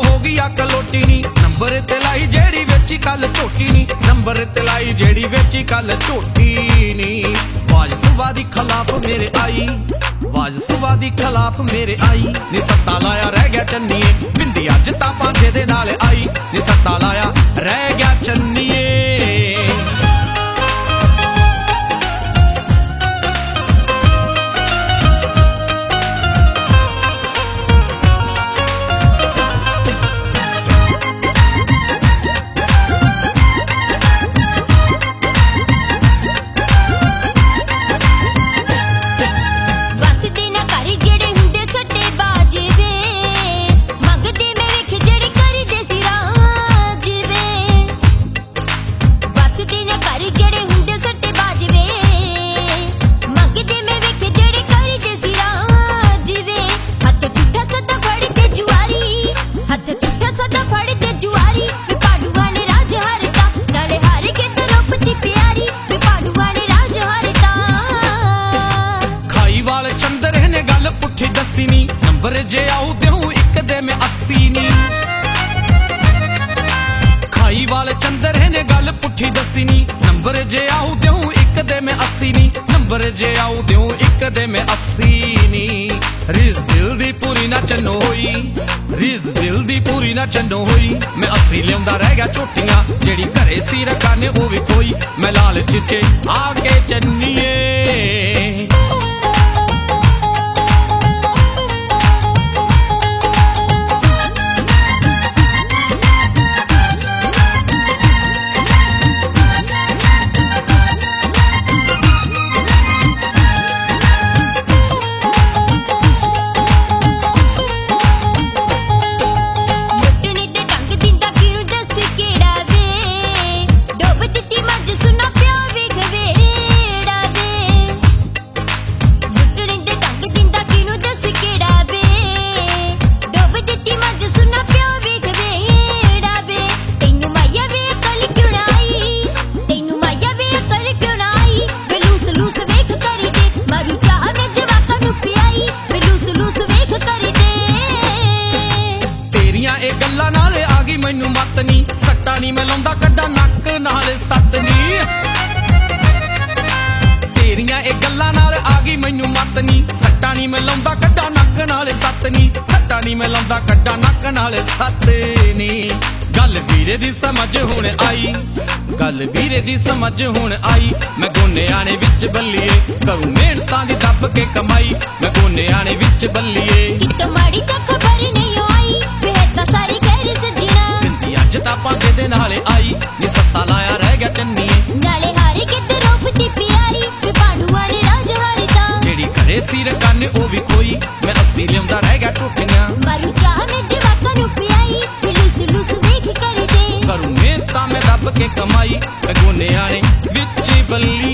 हो गई कलोटी नी नंबर ते लाई जेड़ी वेची कल झोटी नी नंबर ते लाई जेड़ी वेची कल झोटी नी वाज सुबह दी खिलाफ मेरे आई वाज सुबह दी खिलाफ मेरे आई नी सत्ता लाया रह गया चन्नीए बिंदी अज तां पांचे दे नाल आई नी सत्ता लाया रह गया चन्नीए नंबर जे आऊ देऊं एक दे में 80 नी खाई वाले चंदर है ने गल पुठी दसी नी नंबर जे आऊ देऊं एक दे में 80 नी नंबर जे आऊ देऊं एक दे में 80 नी रिज दिल दी पूरी ना चन्नो होई रिज दिल दी पूरी ना चन्नो होई मैं 80 लियांदा रह गया झोटियां जेड़ी घरे सी रखा ने ओ भी कोई मैं लाल चिचे आके चन्नीए मैनू मत नी सट्टा नी मैं लाउंदा कड्डा नक नाल सत नी तेरियां ए गल्लां नाल आ गई मैनू मत नी सट्टा नी मैं लाउंदा कड्डा नक नाल सत नी सट्टा नी मैं लाउंदा कड्डा नक नाल सत नी गल वीरे दी समझ हुण आई गल वीरे दी समझ हुण आई मैं गोनेआं ने विच बल्लीए करूं मेहनतां दी दब के कमाई मैं गोनेआं ने विच बल्लीए इक माड़ी तां खबर नहीं आई बेहद सारी खैर सजीना अज तां पांचे दे नाले आई नी सत्ता लाया रह गया चन्नीए नाले हारी के ते रोपती प्यारी वे पाडूआं ने राज हारिता जेड़ी घरे सी रकाने ओ भी कोई मैं 80 लियांदा रह गया झोटियां मारू चाह में जवाकां नू पियाई लुस लुस वेख करी दे करूं मेहनतां मैं दब के कमाई मैं गोनेआं ने विच बल्ली